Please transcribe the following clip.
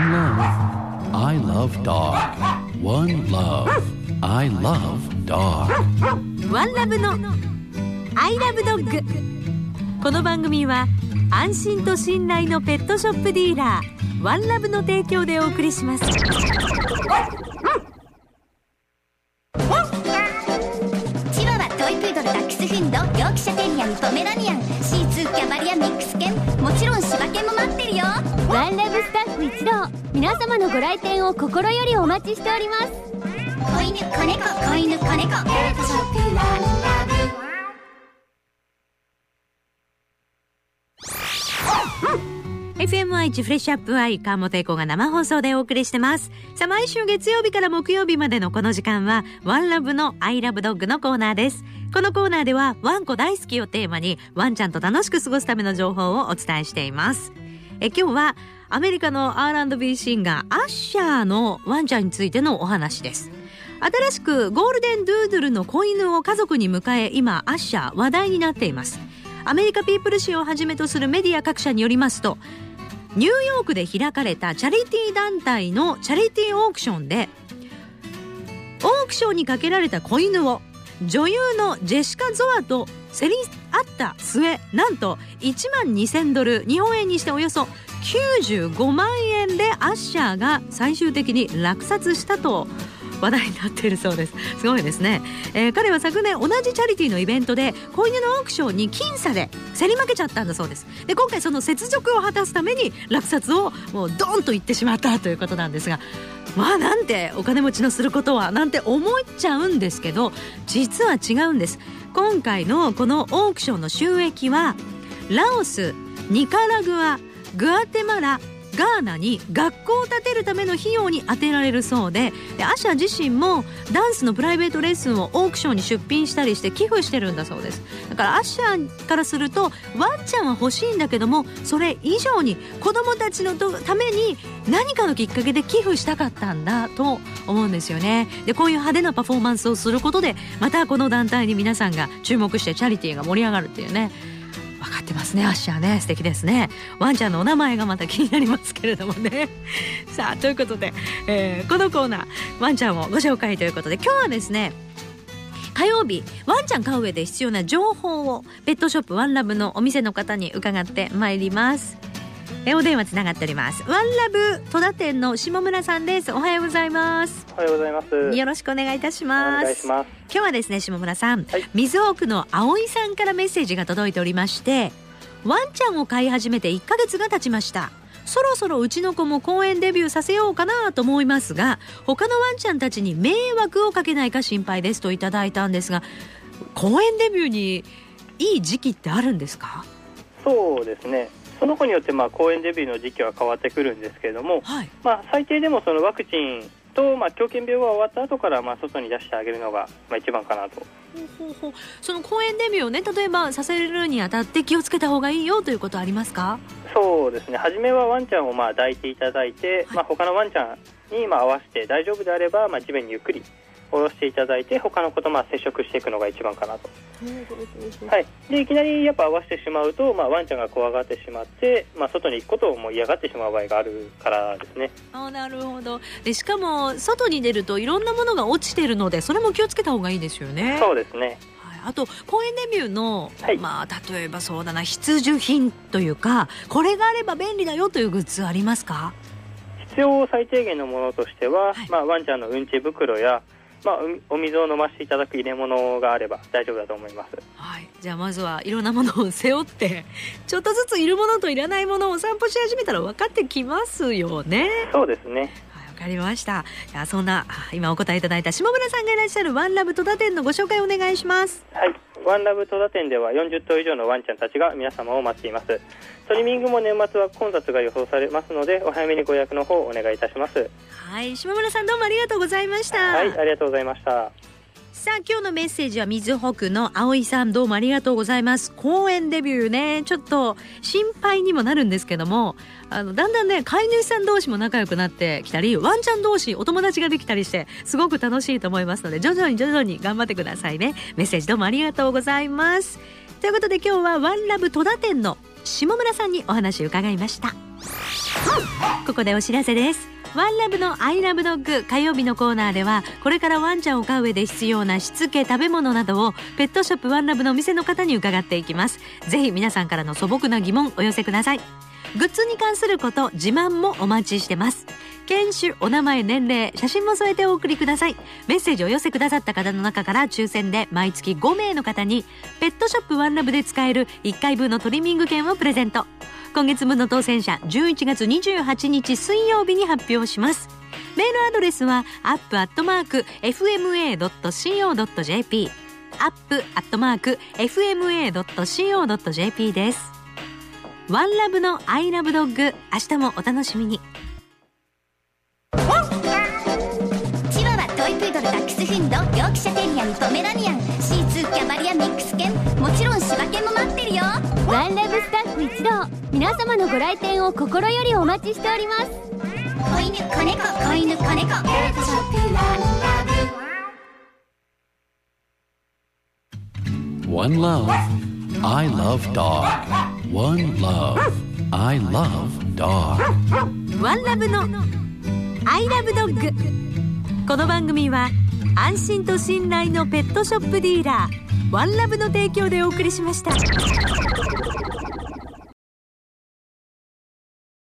One love. I love dog. One love. I love dog. ワンラブの I love dog。 この番組は安心と信頼のペットショップディーラーワンラブの提供でお送りします。 チワワ、トイプードル、ダックスフンド、ヨークシャテリアン、ポメラニアン、シーツー、キャバリア、ミックス犬、もちろん柴犬も待ってるよ。 ワンラブスタッフ一同、皆様のご来店を心よりお待ちしております。 子犬、子猫、子犬、子猫、ペットショップワンラブ。 FM 愛知フレッシュアップ愛川本英子が生放送でお送りしてます。さあ、毎週月曜日から木曜日までのこの時間はワンラブの I love dog のコーナーです。このコーナーではワンコ大好きをテーマにワンちゃんと楽しく過ごすための情報をお伝えしています。今日はアメリカの R&B シンガーアッシャーのワンちゃんについてのお話です。新しくゴールデンドゥードゥルの子犬を家族に迎え、今アッシャー話題になっています。アメリカピープル誌をはじめとするメディア各社によりますと、ニューヨークで開かれたチャリティー団体のチャリティーオークションで、オークションにかけられた子犬を女優のジェシカ・ゾアと競り合った末、なんと$12,000、日本円にしておよそ95万円でアッシャーが最終的に落札したと話題になっているそうです。すごいですね。彼は昨年同じチャリティーのイベントで子犬のオークションに僅差で競り負けちゃったんだそうです。で、今回その雪辱を果たすために落札をもうドーンと言ってしまったということなんですが、まあなんてお金持ちのすることはなんて思っちゃうんですけど、実は違うんです。今回のこのオークションの収益はラオス、ニカラグア、グアテマラ、ガーナに学校を建てるための費用に充てられるそうで、アッシャー自身もダンスのプライベートレッスンをオークションに出品したりして寄付してるんだそうです。だからアッシャーからするとワンちゃんは欲しいんだけども、それ以上に子どもたちのために何かのきっかけで寄付したかったんだと思うんですよね。で、こういう派手なパフォーマンスをすることでまたこの団体に皆さんが注目してチャリティーが盛り上がるっていうね。分かってますね、アッシャーね。素敵ですね。ワンちゃんのお名前がまた気になりますけれどもね。さあ、ということで、このコーナーワンちゃんをご紹介ということで、今日はですね、火曜日ワンちゃん飼う上で必要な情報をペットショップワンラブのお店の方に伺ってまいります。お電話つながっております。ワンラブ戸田店の下村さんです。おはようございます。 おはようございます。 よろしくお願いいたします。 お願いします。 今日はですね、下村さん、 はい、 水ホークの葵さんからメッセージが届いておりまして、ワンちゃんを飼い始めて1ヶ月が経ちました。そろそろうちの子も公園デビューさせようかなと思いますが、他のワンちゃんたちに迷惑をかけないか心配ですといただいたんですが、公園デビューにいい時期ってあるんですか？ そうですね、その子によって公園デビューの時期は変わってくるんですけれども、 はい、 最低でもそのワクチンと狂犬病が終わった後から外に出してあげるのが一番かなと。 その公園デビューをね、例えばさせるにあたって気をつけた方がいいよということはありますか？ そうですね、初めはワンちゃんを抱いていただいて、はい、他のワンちゃんに合わせて大丈夫であれば地面にゆっくり下ろしていただいて、他の子と接触していくのが一番かなと。はい、でいきなりやっぱ合わせてしまうと、ワンちゃんが怖がってしまって、外に行くことをもう嫌がってしまう場合があるからですね。 なるほど。でしかも外に出るといろんなものが落ちてるので、それも気をつけた方がいいですよね。 そうですね。 あと公園デビューの、 はい、 例えばそうだな、必需品というか、これがあれば便利だよというグッズありますか？ 必要最低限のものとしては、 はい、 ワンちゃんのうんち袋や、お水を飲ませていただく入れ物があれば大丈夫だと思います。はい、 じゃあまずはいろんなものを背負ってちょっとずついるものといらないものを散歩し始めたら分かってきますよね。 そうですね。 わかりました。じゃあそんな今お答えいただいた下村さんがいらっしゃるワンラブ戸田店のご紹介お願いします。 はい、ワンラブ戸田店では40頭以上のワンちゃんたちが皆様を待っています。トリミングも年末は混雑が予想されますので、お早めにご予約の方お願いいたします。 はい、下村さんどうもありがとうございました。 はい、ありがとうございました。 さあ、今日のメッセージは水ホクの葵さん、どうもありがとうございます。公園デビューね、ちょっと心配にもなるんですけども、だんだんね、飼い主さん同士も仲良くなってきたり、ワンちゃん同士お友達ができたりしてすごく楽しいと思いますので、徐々に頑張ってくださいね。メッセージどうもありがとうございます。ということで今日はワンラブ戸田店の下村さんにお話を伺いました。 ここでお知らせです。ワンラブのアイラブドッグ火曜日のコーナーでは、これからワンちゃんを飼う上で必要なしつけ、食べ物などをペットショップワンラブのお店の方に伺っていきます。ぜひ皆さんからの素朴な疑問お寄せください。グッズに関すること、自慢もお待ちしてます。犬種、お名前、年齢、写真も添えてお送りください。メッセージをお寄せくださった方の中から抽選で毎月5名の方にペットショップワンラブで使える1回分のトリミング券をプレゼント。今月分の当選者11月28日水曜日に発表します。メールアドレスは up@fma.co.jp up@fma.co.jp です。ワンラブのアイラブドッグ、明日もお楽しみに。 チワワ、トイプードル、ダックスフンド、ヨークシャテリアにポメラニアン、シーツー、キャバリア、ミックス犬、もちろん柴犬も待ってるよ。 ワンラブスタッフ一同、皆様のご来店を心よりお待ちしております。 子犬、子猫、子犬、子猫、ペットショップワンラブ。 One love, I love dog. One love, I love dog. ワンラブのアイラブドッグ。この番組は安心と信頼のペットショップディーラーワンラブの提供でお送りしました。